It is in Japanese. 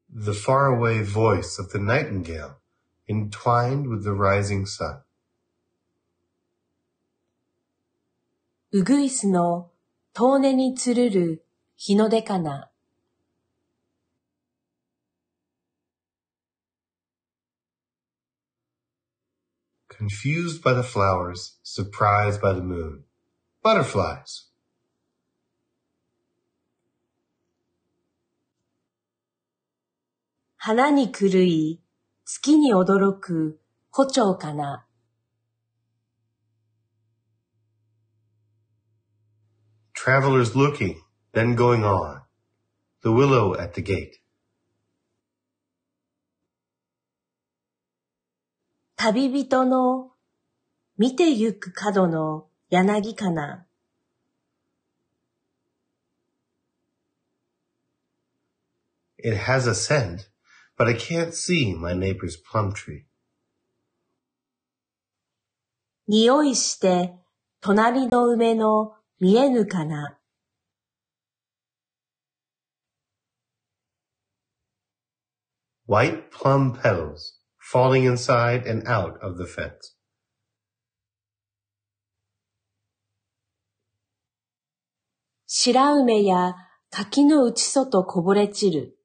The faraway voice of the nightingale, entwined with the rising sun. ウグイスの遠根につるる日の出かな。 Confused by the flowers, surprised by the moon. Butterflies. 花に狂い、月に驚く胡蝶かな。 Travelers looking, then going on. The willow at the gate. 旅人の見てゆく角の柳かな。 It has a scent, but I can't see my neighbor's plum tree. 匂いして隣の梅の見えぬかな。 White plum petals, falling inside and out of the fence. 白梅や柿の内外こぼれ散る。